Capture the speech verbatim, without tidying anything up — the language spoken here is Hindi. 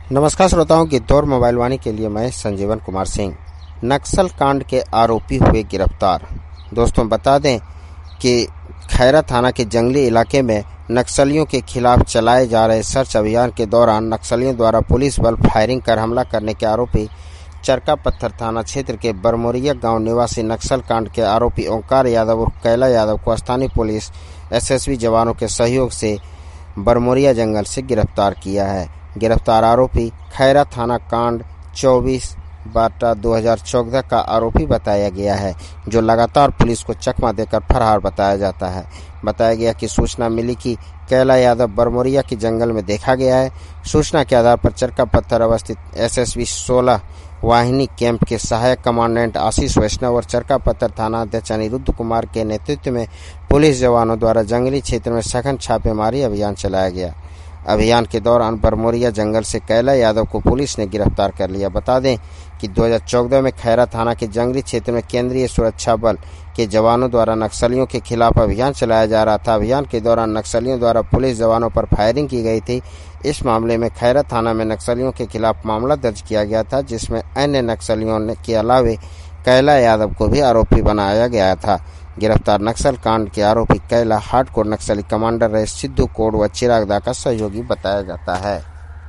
नमस्कार श्रोताओं, गिद्धौर मोबाइल वाणी के लिए मैं संजीवन कुमार सिंह। नक्सल कांड के आरोपी हुए गिरफ्तार। दोस्तों बता दें कि खैरा थाना के जंगली इलाके में नक्सलियों के खिलाफ चलाए जा रहे सर्च अभियान के दौरान नक्सलियों द्वारा पुलिस बल फायरिंग कर हमला करने के आरोपी चरका पत्थर थाना क्षेत्र के बरमोरिया गांव निवासी नक्सल कांड के आरोपी ओंकार यादव और कैला यादव को स्थानीय पुलिस एसएसबी जवानों के सहयोग से बरमोरिया जंगल से गिरफ्तार किया है। गिरफ्तार आरोपी खैरा थाना कांड चौबीस बाटा दो हज़ार चौदह का आरोपी बताया गया है, जो लगातार पुलिस को चकमा देकर फरार बताया जाता है। बताया गया कि सूचना मिली कि कैला यादव बरमोरिया के जंगल में देखा गया है। सूचना के आधार पर चरका पत्थर अवस्थित एसएसबी सोलह वाहिनी कैंप के सहायक कमांडेंट आशीष वैष्णव और चरका पत्थर थाना अध्यक्ष अनिरुद्ध कुमार के नेतृत्व में पुलिस जवानों द्वारा जंगली क्षेत्र में सघन छापेमारी अभियान चलाया गया। अभियान के दौरान बरमोरिया जंगल से कैला यादव को पुलिस ने गिरफ्तार कर लिया। बता दें कि दो हज़ार चौदह में खैरा थाना के जंगली क्षेत्र में केंद्रीय सुरक्षा बल के जवानों द्वारा नक्सलियों के खिलाफ अभियान चलाया जा रहा था। अभियान के दौरान नक्सलियों द्वारा पुलिस जवानों पर फायरिंग की गई थी। इस मामले में खैरा थाना में नक्सलियों के खिलाफ मामला दर्ज किया गया था, जिसमें अन्य नक्सलियों के अलावे कैला यादव को भी आरोपी बनाया गया था। गिरफ्तार नक्सल कांड के आरोपी कैला हार्डकोर नक्सली कमांडर रहे सिद्धू कोड व चिराग दा का सहयोगी बताया जाता है।